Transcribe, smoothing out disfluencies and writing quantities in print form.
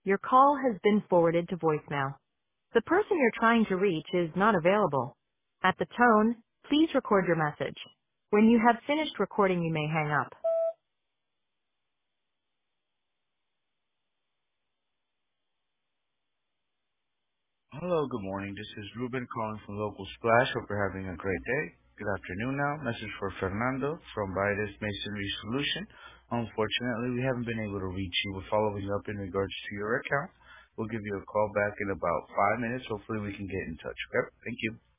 Your call has been forwarded to voicemail. The person you're trying to reach is not available. At the tone, please record your message. When you have finished recording, you may hang up. Hello, good morning. This is Ruben calling from Local Splash. Hope you're having a great day. Good afternoon now. Message for Fernando from Vitus Masonry Solution. Unfortunately, we haven't been able to reach you. We're following up in regards to your account. We'll give you a call back in about 5 minutes. Hopefully we can get in touch. Okay? Thank you.